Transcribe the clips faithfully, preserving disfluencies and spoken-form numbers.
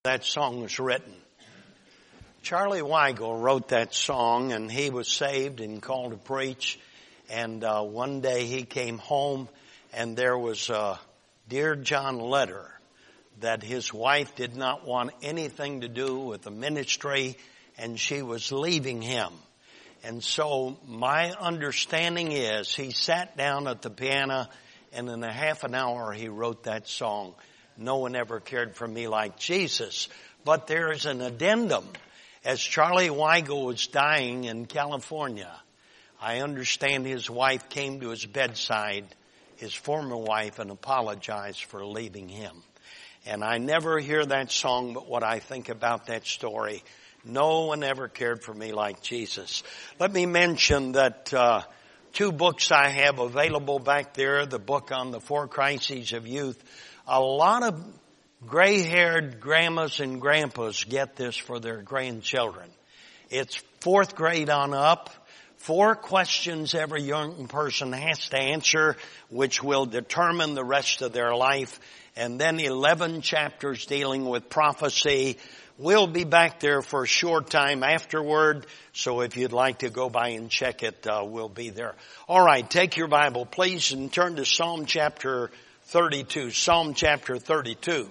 That song was written. Charlie Weigel wrote that song, and he was saved and called to preach. And uh, one day he came home, and there was a Dear John letter that his wife did not want anything to do with the ministry, and she was leaving him. And so my understanding is he sat down at the piano, and in a half an hour he wrote that song. No one ever cared for me like Jesus. But there is an addendum. As Charlie Weigel was dying in California, I understand his wife came to his bedside, his former wife, and apologized for leaving him. And I never hear that song, but what I think about that story, no one ever cared for me like Jesus. Let me mention that uh, two books I have available back there, the book on the four crises of youth. A lot of gray-haired grandmas and grandpas get this for their grandchildren. It's fourth grade on up. Four questions every young person has to answer, which will determine the rest of their life. And then eleven chapters dealing with prophecy. We'll be back there for a short time afterward. So if you'd like to go by and check it, uh, we'll be there. All right, take your Bible, please, and turn to Psalm chapter thirty-two. Psalm chapter thirty-two.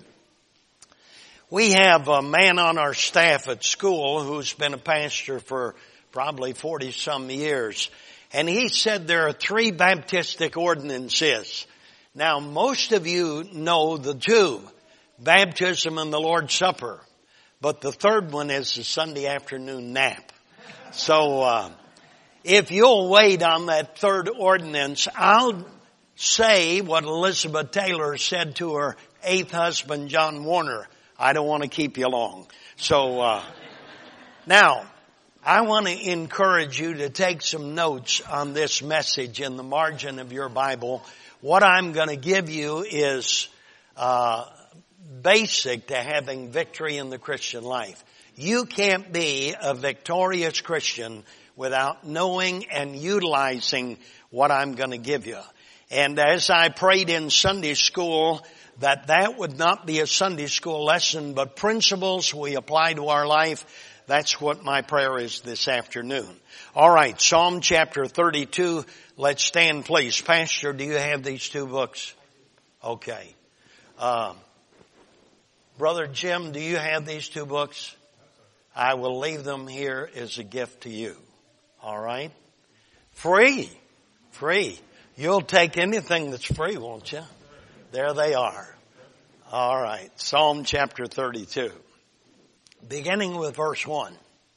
We have a man on our staff at school who's been a pastor for probably forty some years. And he said there are three Baptistic ordinances. Now, most of you know the two, baptism and the Lord's Supper. But the third one is the Sunday afternoon nap. So, uh, if you'll wait on that third ordinance, I'll say what Elizabeth Taylor said to her eighth husband, John Warner. I don't want to keep you long. So, uh, now, I want to encourage you to take some notes on this message in the margin of your Bible. What I'm going to give you is, uh, basic to having victory in the Christian life. You can't be a victorious Christian without knowing and utilizing what I'm going to give you. And as I prayed in Sunday school, that that would not be a Sunday school lesson, but principles we apply to our life. That's what my prayer is this afternoon. All right, Psalm chapter thirty-two. Let's stand, please. Pastor, do you have these two books? Okay. Uh, Brother Jim, do you have these two books? I will leave them here as a gift to you. All right? Free. Free. You'll take anything that's free, won't you? There they are. All right. Psalm chapter thirty-two. Beginning with verse one.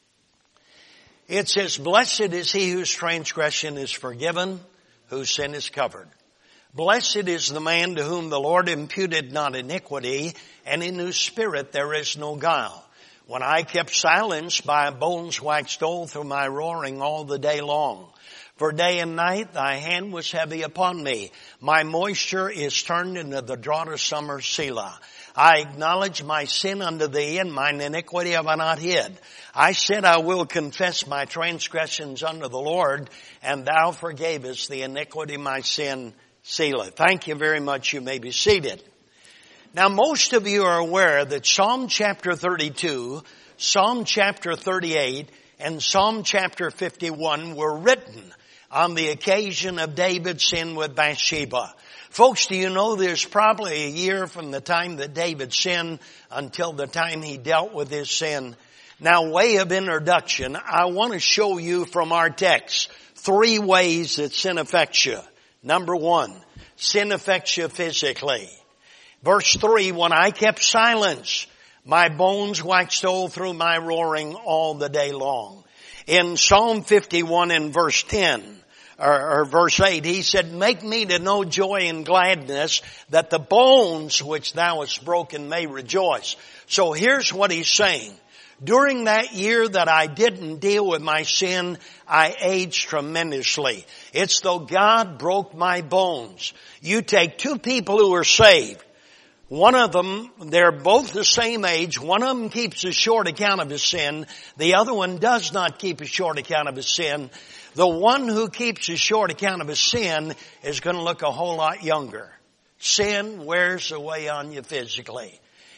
It says, Blessed is he whose transgression is forgiven, whose sin is covered. Blessed is the man to whom the Lord imputed not iniquity, and in whose spirit there is no guile. When I kept silence, my bones waxed old through my roaring all the day long. For day and night thy hand was heavy upon me. My moisture is turned into the drought of summer, Selah. I acknowledge my sin unto thee, and mine iniquity have I not hid. I said, I will confess my transgressions unto the Lord, and thou forgavest the iniquity of my sin, Selah. Thank you very much. You may be seated. Now, most of you are aware that Psalm chapter thirty-two, Psalm chapter thirty-eight, and Psalm chapter fifty-one were written on the occasion of David's sin with Bathsheba. Folks, do you know there's probably a year from the time that David sinned until the time he dealt with his sin? Now, way of introduction, I want to show you from our text three ways that sin affects you. Number one, sin affects you physically. Verse three, when I kept silence, my bones waxed old through my roaring all the day long. In Psalm fifty-one and verse ten, or, or verse eight, he said, Make me to know joy and gladness, that the bones which thou hast broken may rejoice. So here's what he's saying. During that year that I didn't deal with my sin, I aged tremendously. It's though God broke my bones. You take two people who are saved. One of them, they're both the same age. One of them keeps a short account of his sin. The other one does not keep a short account of his sin. The one who keeps a short account of his sin is going to look a whole lot younger. Sin wears away on you physically.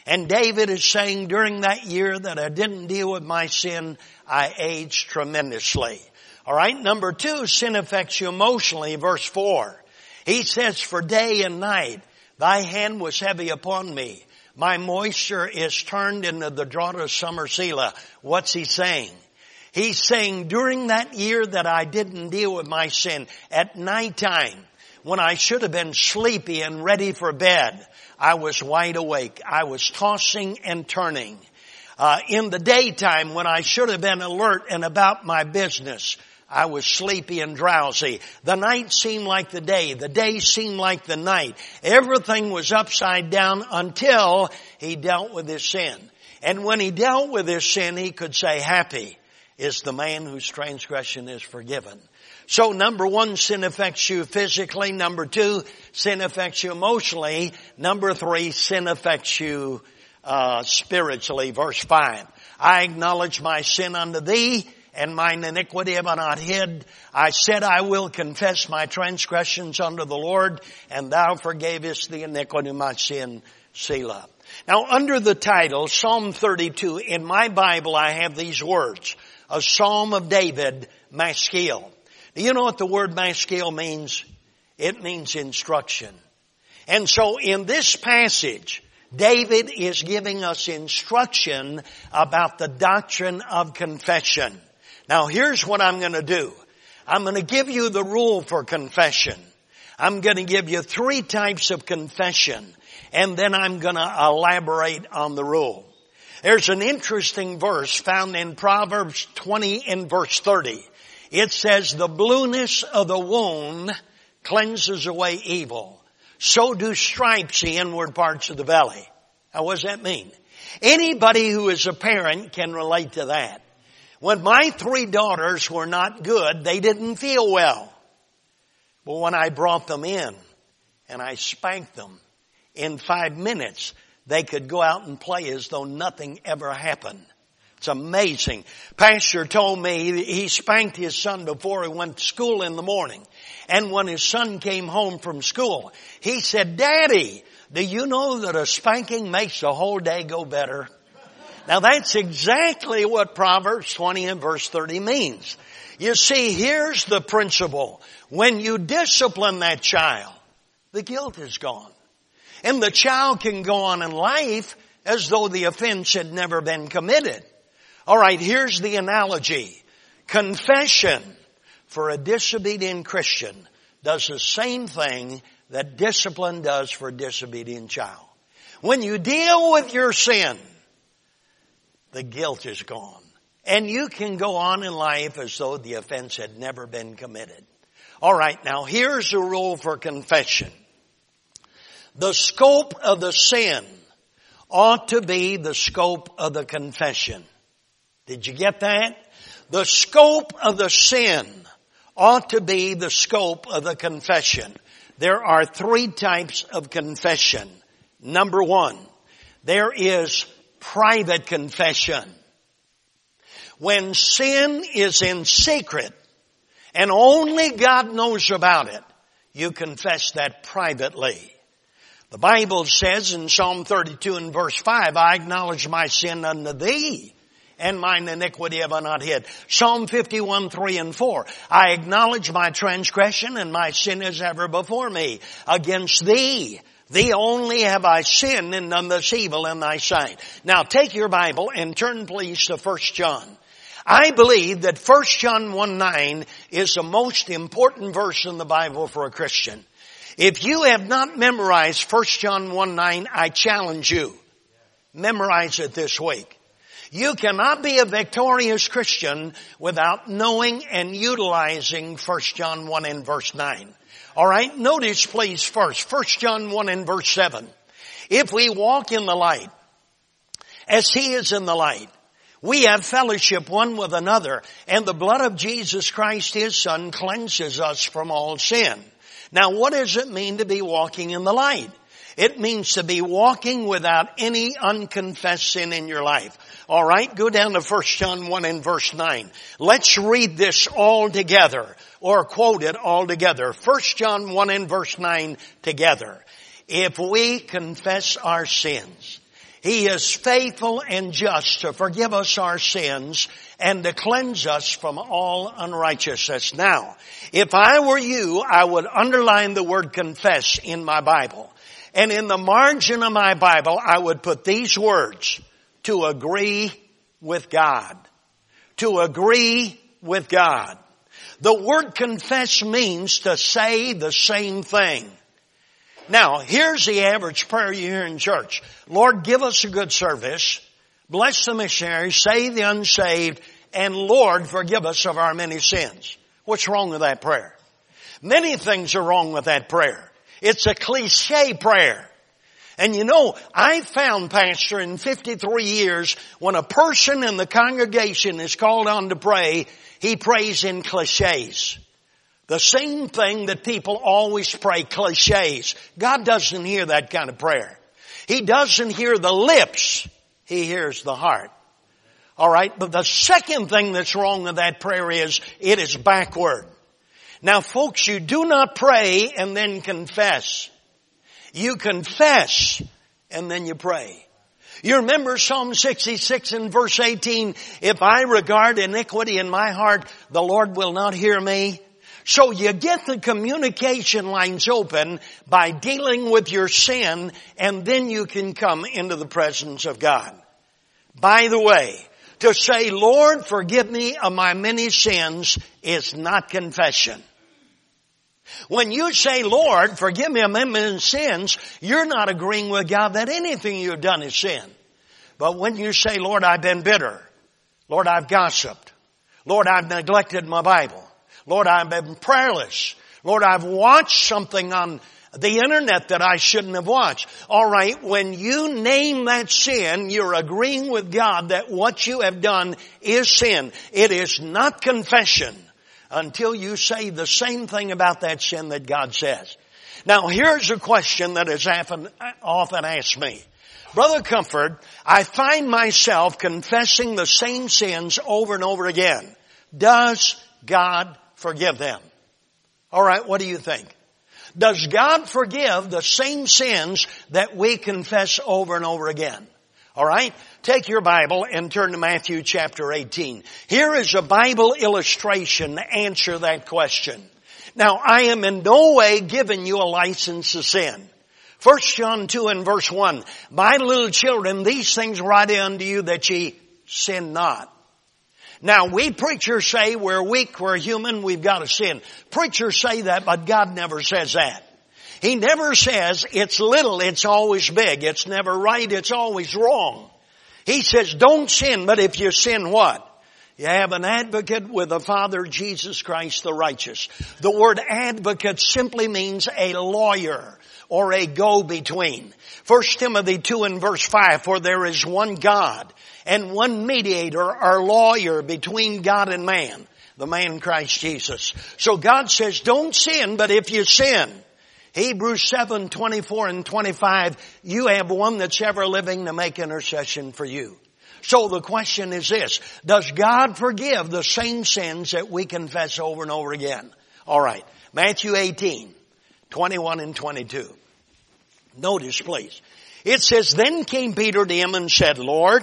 And David is saying, during that year that I didn't deal with my sin, I aged tremendously. All right, number two, sin affects you emotionally, verse four. He says, for day and night, thy hand was heavy upon me. My moisture is turned into the drought of summer Selah. What's he saying? He's saying, during that year that I didn't deal with my sin, at nighttime, when I should have been sleepy and ready for bed, I was wide awake. I was tossing and turning. Uh, in the daytime, when I should have been alert and about my business, I was sleepy and drowsy. The night seemed like the day. The day seemed like the night. Everything was upside down until he dealt with his sin. And when he dealt with his sin, he could say, happy is the man whose transgression is forgiven. So number one, sin affects you physically. Number two, sin affects you emotionally. Number three, sin affects you uh spiritually. Verse five, I acknowledge my sin unto thee, and mine iniquity have I not hid. I said I will confess my transgressions unto the Lord, and thou forgavest the iniquity of my sin, Selah. Now under the title, Psalm thirty-two, in my Bible I have these words, a Psalm of David, Maskil. Do you know what the word Maskil means? It means instruction. And so in this passage, David is giving us instruction about the doctrine of confession. Now here's what I'm going to do. I'm going to give you the rule for confession. I'm going to give you three types of confession, and then I'm going to elaborate on the rule. There's an interesting verse found in Proverbs twenty and verse thirty. It says, the blueness of the wound cleanses away evil. So do stripes the inward parts of the belly. Now what does that mean? Anybody who is a parent can relate to that. When my three daughters were not good, they didn't feel well. But when I brought them in and I spanked them, in five minutes, they could go out and play as though nothing ever happened. It's amazing. Pastor told me he spanked his son before he went to school in the morning. And when his son came home from school, he said, Daddy, do you know that a spanking makes the whole day go better? Now that's exactly what Proverbs twenty and verse thirty means. You see, here's the principle. When you discipline that child, the guilt is gone. And the child can go on in life as though the offense had never been committed. All right, here's the analogy. Confession for a disobedient Christian does the same thing that discipline does for a disobedient child. When you deal with your sin, the guilt is gone. And you can go on in life as though the offense had never been committed. All right, now here's the rule for confession. The scope of the sin ought to be the scope of the confession. Did you get that? The scope of the sin ought to be the scope of the confession. There are three types of confession. Number one, there is private confession. When sin is in secret and only God knows about it, you confess that privately. The Bible says in Psalm thirty-two and verse five, I acknowledge my sin unto thee, and mine iniquity have I not hid. Psalm fifty-one, three and four. I acknowledge my transgression, and my sin is ever before me. Against thee, thee only have I sinned and done this evil in thy sight. Now take your Bible and turn please to First John. I believe that First John one nine is the most important verse in the Bible for a Christian. If you have not memorized First John one nine, I challenge you. Memorize it this week. You cannot be a victorious Christian without knowing and utilizing First John one and verse nine. All right, notice please first, First John one and verse seven. If we walk in the light, as he is in the light, we have fellowship one with another, and the blood of Jesus Christ, his Son, cleanses us from all sin. Now, what does it mean to be walking in the light? It means to be walking without any unconfessed sin in your life. All right, go down to First John one and verse nine. Let's read this all together, or quote it all together. First John one and verse nine together. If we confess our sins, He is faithful and just to forgive us our sins and to cleanse us from all unrighteousness. Now, if I were you, I would underline the word confess in my Bible. And in the margin of my Bible, I would put these words: to agree with God. To agree with God. The word confess means to say the same thing. Now, here's the average prayer you hear in church. Lord, give us a good service. Bless the missionaries. Save the unsaved. And Lord, forgive us of our many sins. What's wrong with that prayer? Many things are wrong with that prayer. It's a cliche prayer. And you know, I found, Pastor, in fifty-three years, when a person in the congregation is called on to pray, he prays in cliches. The same thing that people always pray, cliches. God doesn't hear that kind of prayer. He doesn't hear the lips. He hears the heart. All right, but the second thing that's wrong with that prayer is it is backward. Now, folks, you do not pray and then confess. You confess and then you pray. You remember Psalm sixty-six and verse eighteen, if I regard iniquity in my heart, the Lord will not hear me. So you get the communication lines open by dealing with your sin, and then you can come into the presence of God. By the way, to say, Lord, forgive me of my many sins is not confession. When you say, Lord, forgive me of my many sins, you're not agreeing with God that anything you've done is sin. But when you say, Lord, I've been bitter. Lord, I've gossiped. Lord, I've neglected my Bible. Lord, I've been prayerless. Lord, I've watched something on the internet that I shouldn't have watched. All right, when you name that sin, you're agreeing with God that what you have done is sin. It is not confession until you say the same thing about that sin that God says. Now, here's a question that is often, often asked me. Brother Comfort, I find myself confessing the same sins over and over again. Does God forgive them? All right, what do you think? Does God forgive the same sins that we confess over and over again? All right, take your Bible and turn to Matthew chapter eighteen. Here is a Bible illustration to answer that question. Now, I am in no way giving you a license to sin. First John two and verse one, my little children, these things write unto you that ye sin not. Now, we preachers say we're weak, we're human, we've got to sin. Preachers say that, but God never says that. He never says it's little, it's always big. It's never right, it's always wrong. He says don't sin, but if you sin, what? You have an advocate with the Father, Jesus Christ the righteous. The word advocate simply means a lawyer or a go-between. First Timothy two and verse five, for there is one God and one mediator or lawyer between God and man, the man Christ Jesus. So God says don't sin, but if you sin, Hebrews seven, twenty-four and twenty-five, you have one that's ever living to make intercession for you. So the question is this, does God forgive the same sins that we confess over and over again? All right, Matthew eighteen, twenty-one and twenty-two. Notice, please. It says, then came Peter to him and said, Lord,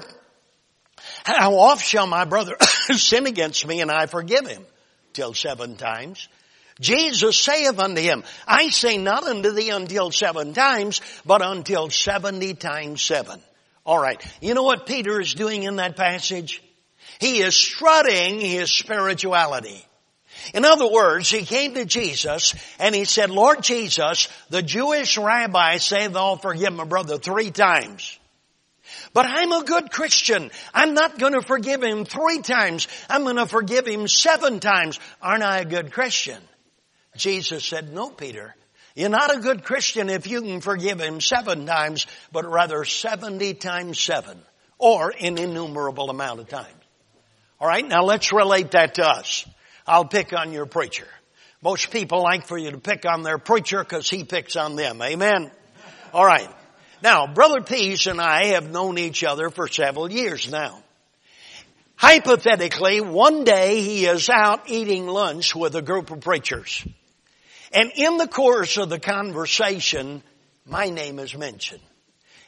how oft shall my brother sin against me and I forgive him? Till seven times. Jesus saith unto him, I say not unto thee until seven times, but until seventy times seven. All right. You know what Peter is doing in that passage? He is strutting his spirituality. In other words, he came to Jesus and he said, Lord Jesus, the Jewish rabbis say thou forgive my brother three times. But I'm a good Christian. I'm not going to forgive him three times. I'm going to forgive him seven times. Aren't I a good Christian? Jesus said, no, Peter. You're not a good Christian if you can forgive him seven times, but rather seventy times seven, or an innumerable amount of times. All right, now let's relate that to us. I'll pick on your preacher. Most people like for you to pick on their preacher because he picks on them. Amen? All right. Now, Brother Peace and I have known each other for several years now. Hypothetically, one day he is out eating lunch with a group of preachers. And in the course of the conversation, my name is mentioned.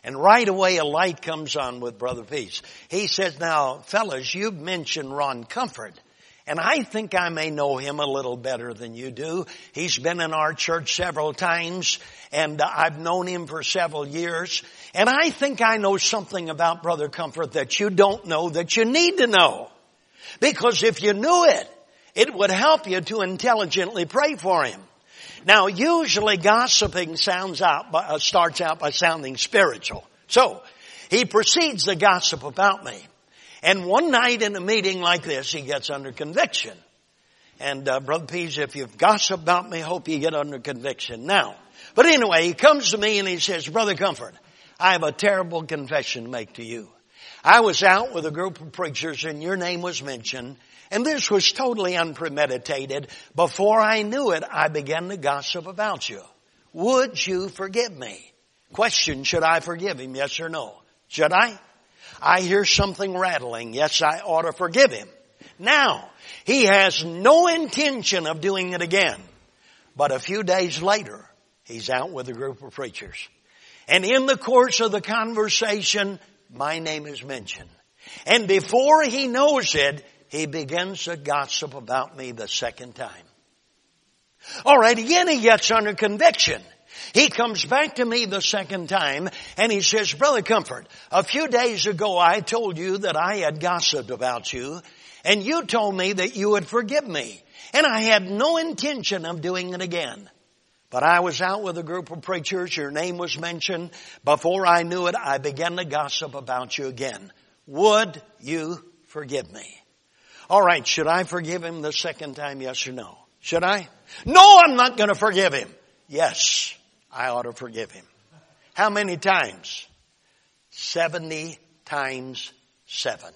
And right away a light comes on with Brother Peace. He says, now, fellas, you've mentioned Ron Comfort. And I think I may know him a little better than you do. He's been in our church several times, and I've known him for several years. And I think I know something about Brother Comfort that you don't know that you need to know. Because if you knew it, it would help you to intelligently pray for him. Now, usually gossiping sounds out, uh, starts out by sounding spiritual. So, he proceeds to gossip about me. And one night in a meeting like this, he gets under conviction. And uh, Brother Pease, if you've gossiped about me, hope you get under conviction now. But anyway, he comes to me and he says, Brother Comfort, I have a terrible confession to make to you. I was out with a group of preachers and your name was mentioned. And this was totally unpremeditated. Before I knew it, I began to gossip about you. Would you forgive me? Question, should I forgive him? Yes or no? Should I? I hear something rattling. Yes, I ought to forgive him. Now, he has no intention of doing it again. But a few days later, he's out with a group of preachers. And in the course of the conversation, my name is mentioned. And before he knows it, he begins to gossip about me the second time. All right, again he gets under conviction. He comes back to me the second time and he says, Brother Comfort, a few days ago I told you that I had gossiped about you and you told me that you would forgive me. And I had no intention of doing it again. But I was out with a group of preachers. Your name was mentioned. Before I knew it, I began to gossip about you again. Would you forgive me? All right, should I forgive him the second time, yes or no? Should I? No, I'm not going to forgive him. Yes, I ought to forgive him. How many times? Seventy times seven.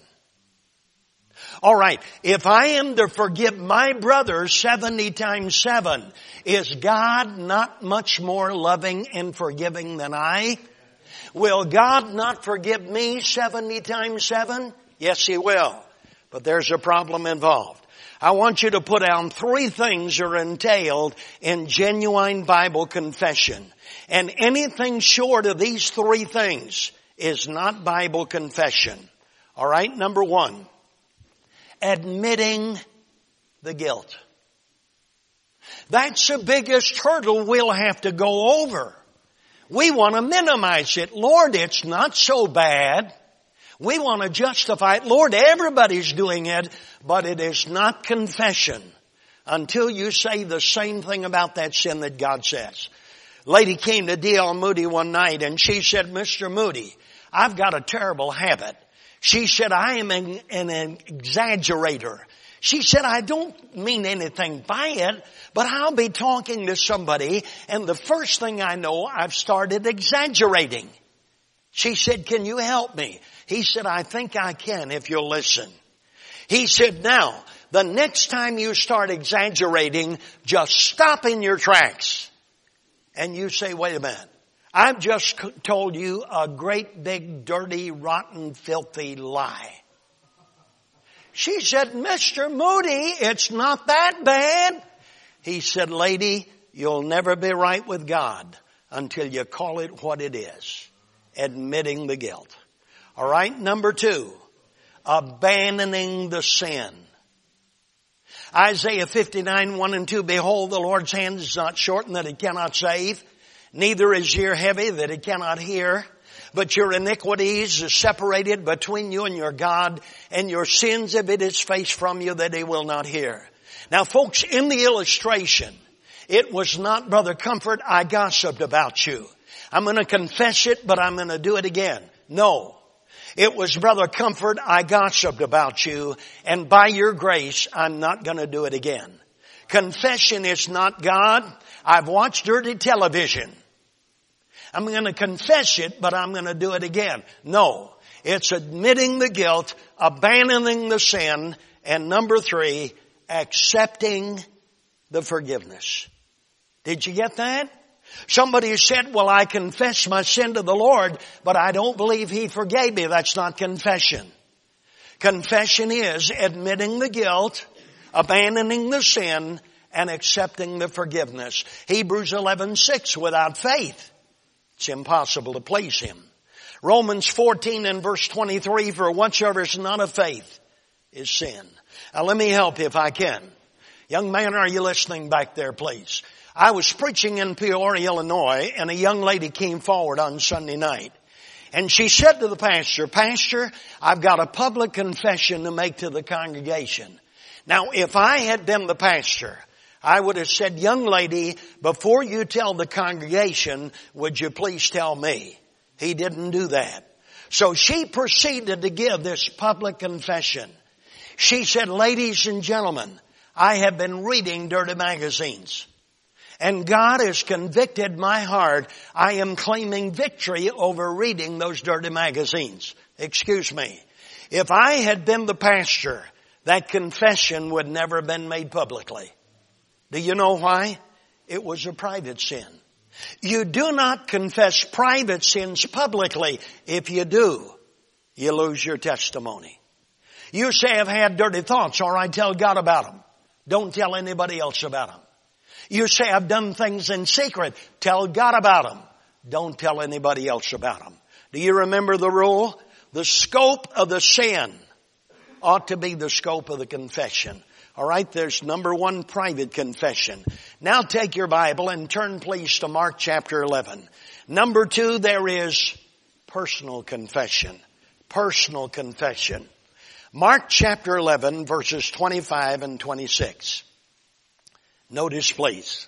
All right, if I am to forgive my brother seventy times seven, is God not much more loving and forgiving than I? Will God not forgive me seventy times seven? Yes, He will. But there's a problem involved. I want you to put down three things that are entailed in genuine Bible confession. And anything short of these three things is not Bible confession. All right, number one, admitting the guilt. That's the biggest hurdle we'll have to go over. We want to minimize it. Lord, it's not so bad. We want to justify it. Lord, everybody's doing it, but it is not confession until you say the same thing about that sin that God says. Lady came to D L Moody one night and she said, Mister Moody, I've got a terrible habit. She said, I am an, an exaggerator. She said, I don't mean anything by it, but I'll be talking to somebody and the first thing I know, I've started exaggerating. She said, can you help me? He said, I think I can if you'll listen. He said, now, the next time you start exaggerating, just stop in your tracks. And you say, wait a minute. I've just told you a great big dirty, rotten, filthy lie. She said, Mister Moody, it's not that bad. He said, lady, you'll never be right with God until you call it what it is. Admitting the guilt. All right, number two, abandoning the sin. Isaiah fifty-nine, one and two, behold, the Lord's hand is not shortened that it cannot save, neither is ear heavy that it cannot hear. But your iniquities are separated between you and your God, and your sins have hid His face from you that He will not hear. Now, folks, in the illustration, it was not, Brother Comfort, I gossiped about you. I'm going to confess it, but I'm going to do it again. No. It was, Brother Comfort, I gossiped about you, and by your grace, I'm not going to do it again. Confession is not, God, I've watched dirty television. I'm going to confess it, but I'm going to do it again. No. It's admitting the guilt, abandoning the sin, and number three, accepting the forgiveness. Did you get that? Somebody said, well, I confess my sin to the Lord, but I don't believe He forgave me. That's not confession. Confession is admitting the guilt, abandoning the sin, and accepting the forgiveness. Hebrews eleven six, without faith, it's impossible to please Him. Romans fourteen and verse twenty-three, for whatsoever is not of faith is sin. Now let me help you if I can. Young man, are you listening back there, please? I was preaching in Peoria, Illinois, and a young lady came forward on Sunday night. And she said to the pastor, Pastor, I've got a public confession to make to the congregation. Now, if I had been the pastor, I would have said, young lady, before you tell the congregation, would you please tell me? He didn't do that. So she proceeded to give this public confession. She said, ladies and gentlemen, I have been reading dirty magazines. And God has convicted my heart. I am claiming victory over reading those dirty magazines. Excuse me. If I had been the pastor, that confession would never have been made publicly. Do you know why? It was a private sin. You do not confess private sins publicly. If you do, you lose your testimony. You say, I've had dirty thoughts. All right, tell God about them. Don't tell anybody else about them. You say, I've done things in secret. Tell God about them. Don't tell anybody else about them. Do you remember the rule? The scope of the sin ought to be the scope of the confession. All right, there's number one, private confession. Now take your Bible and turn please to Mark chapter eleven. Number two, there is personal confession. Personal confession. Mark chapter eleven, verses twenty-five and twenty-six. Notice please.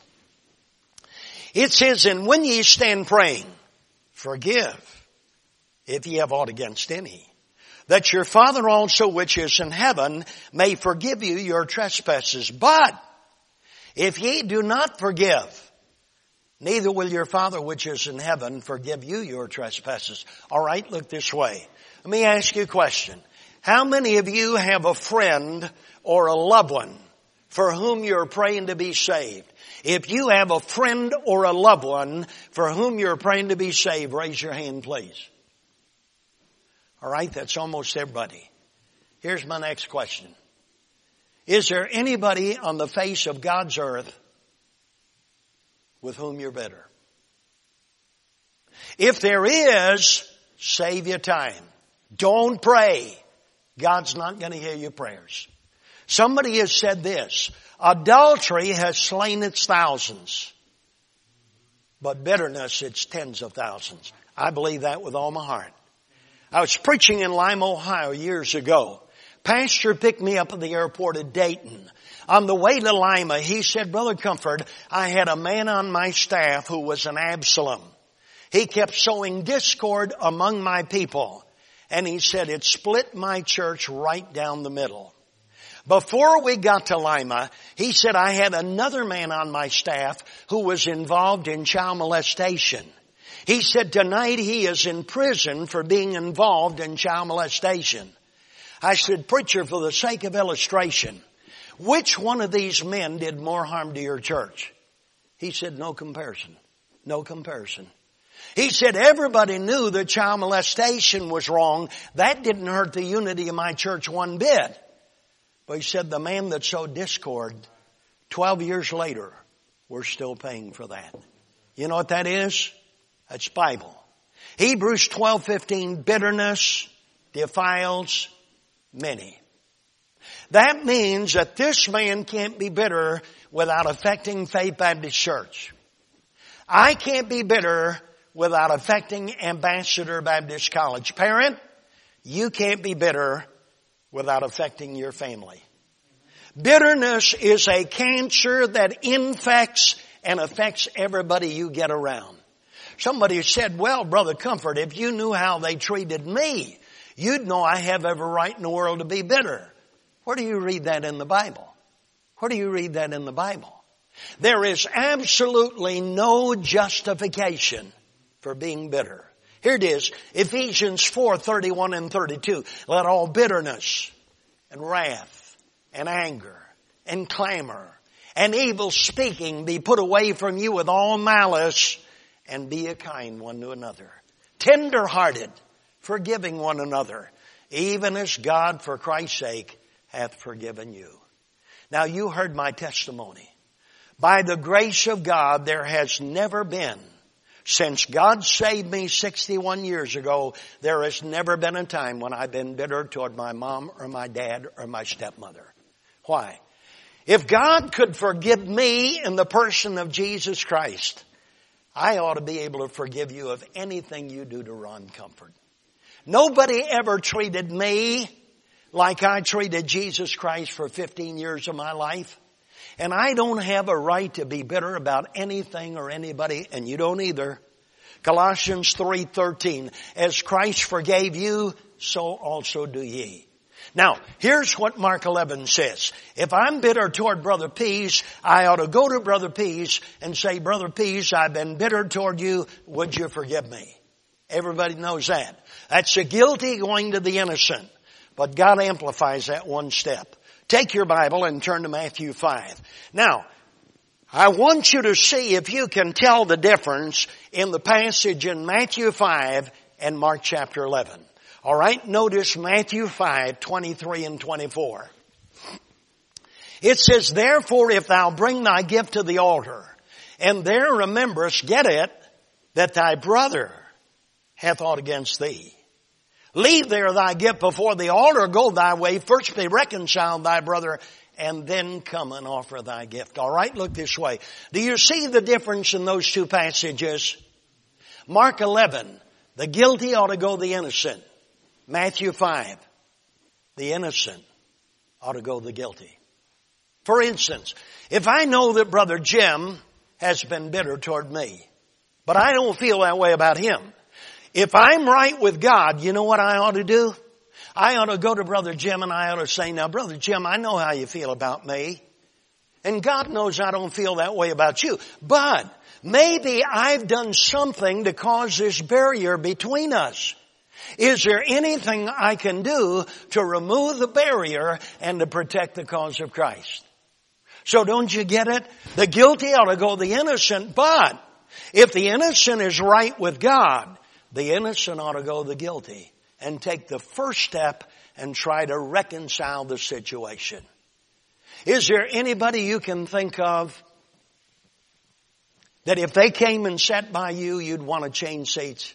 It says, and when ye stand praying, forgive if ye have aught against any, that your Father also which is in heaven may forgive you your trespasses. But if ye do not forgive, neither will your Father which is in heaven forgive you your trespasses. All right, look this way. Let me ask you a question. How many of you have a friend or a loved one for whom you're praying to be saved? If you have a friend or a loved one for whom you're praying to be saved, raise your hand, please. All right, that's almost everybody. Here's my next question. Is there anybody on the face of God's earth with whom you're bitter? If there is, save your time. Don't pray. God's not going to hear your prayers. Somebody has said this, adultery has slain its thousands, but bitterness its tens of thousands. I believe that with all my heart. I was preaching in Lima, Ohio years ago. Pastor picked me up at the airport at Dayton. On the way to Lima, he said, Brother Comfort, I had a man on my staff who was an Absalom. He kept sowing discord among my people. And he said, it split my church right down the middle. Before we got to Lima, he said, I had another man on my staff who was involved in child molestation. He said, tonight he is in prison for being involved in child molestation. I said, preacher, for the sake of illustration, which one of these men did more harm to your church? He said, no comparison. No comparison. He said, everybody knew that child molestation was wrong. That didn't hurt the unity of my church one bit. But he said, the man that sowed discord, twelve years later, we're still paying for that. You know what that is? That's Bible. Hebrews twelve fifteen, bitterness defiles many. That means that this man can't be bitter without affecting Faith Baptist Church. I can't be bitter without affecting Ambassador Baptist College. Parent, you can't be bitter without affecting your family. Bitterness is a cancer that infects and affects everybody you get around. Somebody said, well, Brother Comfort, if you knew how they treated me, you'd know I have every right in the world to be bitter. Where do you read that in the Bible? Where do you read that in the Bible? There is absolutely no justification for being bitter. Here it is, Ephesians four thirty-one and thirty-two. Let all bitterness and wrath and anger and clamor and evil speaking be put away from you with all malice, and be a kind one to another, tender-hearted, forgiving one another, even as God for Christ's sake hath forgiven you. Now you heard my testimony. By the grace of God, there has never been Since God saved me sixty-one years ago, there has never been a time when I've been bitter toward my mom or my dad or my stepmother. Why? If God could forgive me in the person of Jesus Christ, I ought to be able to forgive you of anything you do to Ron Comfort. Nobody ever treated me like I treated Jesus Christ for fifteen years of my life. And I don't have a right to be bitter about anything or anybody, and you don't either. Colossians three thirteen, as Christ forgave you, so also do ye. Now, here's what Mark eleven says. If I'm bitter toward Brother Peace, I ought to go to Brother Peace and say, Brother Peace, I've been bitter toward you. Would you forgive me? Everybody knows that. That's the guilty going to the innocent. But God amplifies that one step. Take your Bible and turn to Matthew five. Now, I want you to see if you can tell the difference in the passage in Matthew five and Mark chapter eleven. All right, notice Matthew five, twenty-three and twenty-four. It says, therefore, if thou bring thy gift to the altar, and there rememberest, get it, that thy brother hath aught against thee. Leave there thy gift before the altar, go thy way, first be reconciled thy brother, and then come and offer thy gift. All right, look this way. Do you see the difference in those two passages? Mark eleven, the guilty ought to go the innocent. Matthew five, the innocent ought to go the guilty. For instance, if I know that Brother Jim has been bitter toward me, but I don't feel that way about him, if I'm right with God, you know what I ought to do? I ought to go to Brother Jim and I ought to say, now, Brother Jim, I know how you feel about me. And God knows I don't feel that way about you. But maybe I've done something to cause this barrier between us. Is there anything I can do to remove the barrier and to protect the cause of Christ? So don't you get it? The guilty ought to go the innocent, but if the innocent is right with God, the innocent ought to go the guilty and take the first step and try to reconcile the situation. Is there anybody you can think of that if they came and sat by you, you'd want to change seats?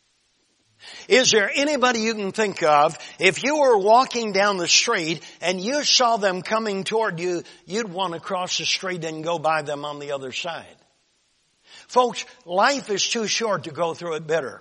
Is there anybody you can think of, if you were walking down the street and you saw them coming toward you, you'd want to cross the street and go by them on the other side? Folks, life is too short to go through it bitter.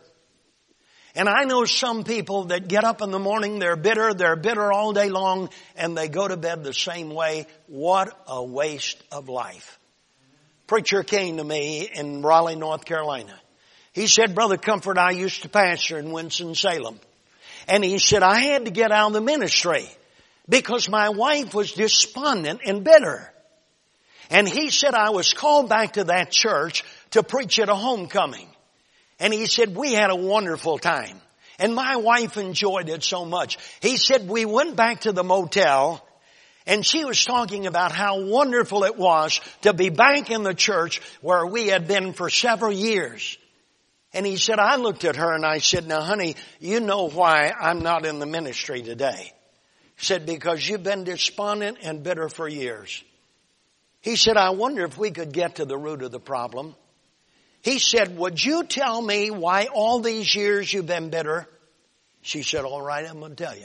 And I know some people that get up in the morning, they're bitter, they're bitter all day long, and they go to bed the same way. What a waste of life. Preacher came to me in Raleigh, North Carolina. He said, Brother Comfort, I used to pastor in Winston-Salem. And he said, I had to get out of the ministry because my wife was despondent and bitter. And he said, I was called back to that church to preach at a homecoming. And he said, we had a wonderful time. And my wife enjoyed it so much. He said, we went back to the motel and she was talking about how wonderful it was to be back in the church where we had been for several years. And he said, I looked at her and I said, now honey, you know why I'm not in the ministry today. He said, because you've been despondent and bitter for years. He said, I wonder if we could get to the root of the problem. He said, would you tell me why all these years you've been bitter? She said, all right, I'm going to tell you.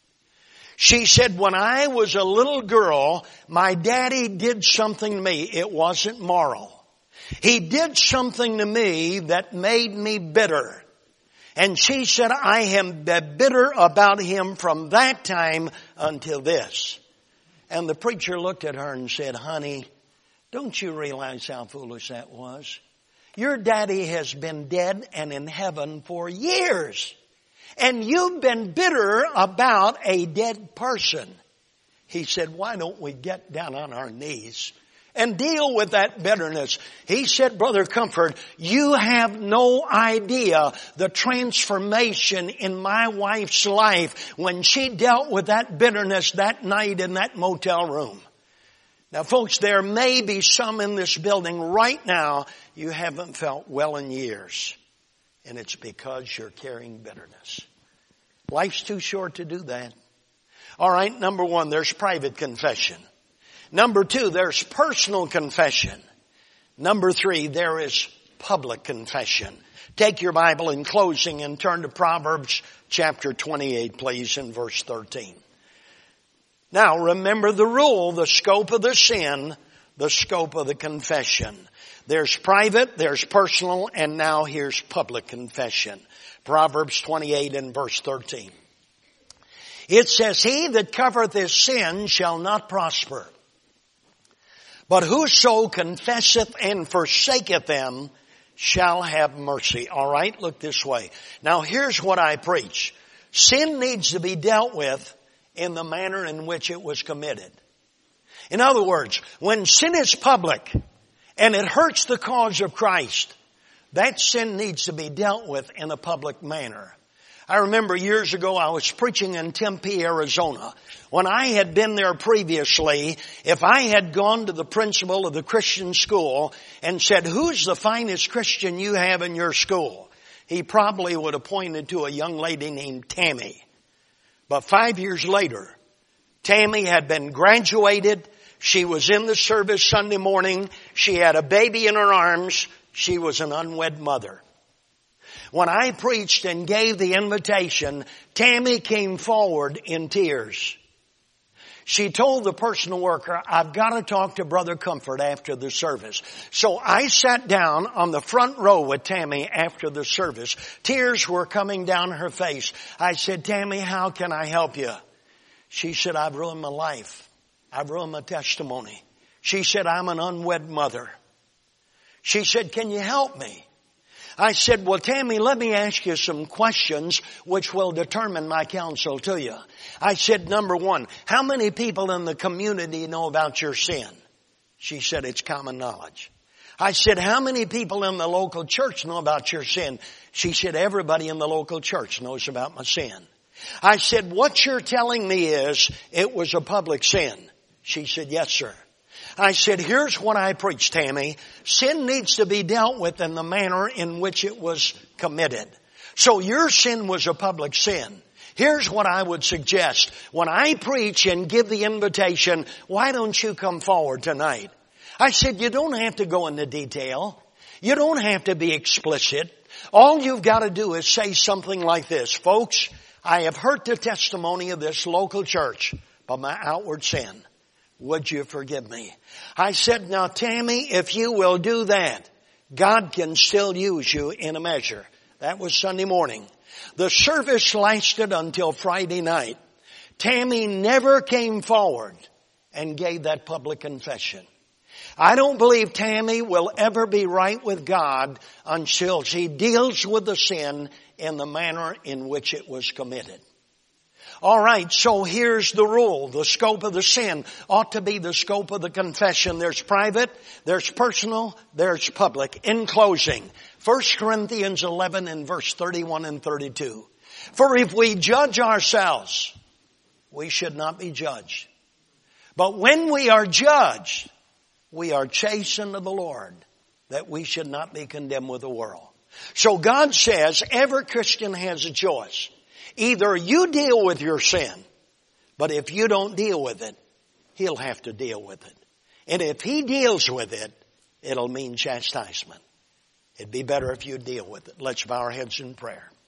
She said, when I was a little girl, my daddy did something to me. It wasn't moral. He did something to me that made me bitter. And she said, I am bitter about him from that time until this. And the preacher looked at her and said, honey, don't you realize how foolish that was? Your daddy has been dead and in heaven for years. And you've been bitter about a dead person. He said, why don't we get down on our knees and deal with that bitterness? He said, Brother Comfort, you have no idea the transformation in my wife's life when she dealt with that bitterness that night in that motel room. Now, folks, there may be some in this building right now you haven't felt well in years. And it's because you're carrying bitterness. Life's too short to do that. All right, number one, there's private confession. Number two, there's personal confession. Number three, there is public confession. Take your Bible in closing and turn to Proverbs chapter twenty-eight, please, in verse thirteen. Now, remember the rule, the scope of the sin, the scope of the confession. There's private, there's personal, and now here's public confession. Proverbs twenty-eight and verse thirteen. It says, he that covereth his sin shall not prosper, but whoso confesseth and forsaketh them shall have mercy. All right, look this way. Now here's what I preach. Sin needs to be dealt with in the manner in which it was committed. In other words, when sin is public and it hurts the cause of Christ, that sin needs to be dealt with in a public manner. I remember years ago I was preaching in Tempe, Arizona. When I had been there previously, if I had gone to the principal of the Christian school and said, who's the finest Christian you have in your school? He probably would have pointed to a young lady named Tammy. But five years later, Tammy had been graduated. She was in the service Sunday morning. She had a baby in her arms. She was an unwed mother. When I preached and gave the invitation, Tammy came forward in tears. She told the personal worker, I've got to talk to Brother Comfort after the service. So I sat down on the front row with Tammy after the service. Tears were coming down her face. I said, Tammy, how can I help you? She said, I've ruined my life. I've ruined my testimony. She said, I'm an unwed mother. She said, can you help me? I said, well, Tammy, let me ask you some questions which will determine my counsel to you. I said, number one, how many people in the community know about your sin? She said, it's common knowledge. I said, how many people in the local church know about your sin? She said, everybody in the local church knows about my sin. I said, what you're telling me is it was a public sin. She said, yes, sir. I said, here's what I preach, Tammy. Sin needs to be dealt with in the manner in which it was committed. So your sin was a public sin. Here's what I would suggest. When I preach and give the invitation, why don't you come forward tonight? I said, you don't have to go into detail. You don't have to be explicit. All you've got to do is say something like this. Folks, I have heard the testimony of this local church by my outward sin. Would you forgive me? I said, now Tammy, if you will do that, God can still use you in a measure. That was Sunday morning. The service lasted until Friday night. Tammy never came forward and gave that public confession. I don't believe Tammy will ever be right with God until she deals with the sin in the manner in which it was committed. All right, so here's the rule. The scope of the sin ought to be the scope of the confession. There's private, there's personal, there's public. In closing, First Corinthians eleven and verse thirty-one and thirty-two. For if we judge ourselves, we should not be judged. But when we are judged, we are chastened of the Lord, that we should not be condemned with the world. So God says every Christian has a choice. Either you deal with your sin, but if you don't deal with it, He'll have to deal with it. And if He deals with it, it'll mean chastisement. It'd be better if you deal with it. Let's bow our heads in prayer.